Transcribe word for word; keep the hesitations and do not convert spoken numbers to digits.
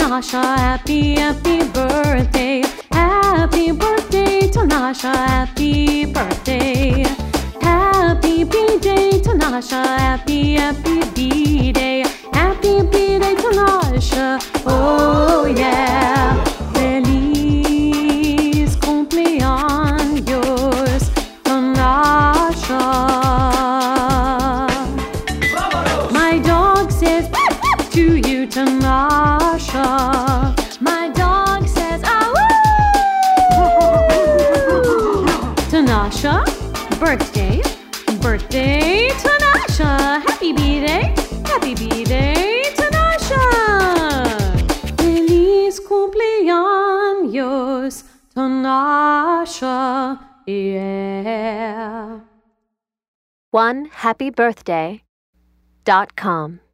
Nasha, happy, happy birthday. Happy birthday to Nasha, happy birthday. Happy B-Day to Nasha, happy, happy B-Day. Happy B-Day to Nasha, oh yeah. Feliz cumpleaños to Nasha. My dog says to you, to Nasha. My dog says, ah, to Nasha, birthday, birthday to Nasha. Happy B-Day, happy B-Day to Nasha. Feliz cumpleaños to Nasha, yeah. one happy birthday dot com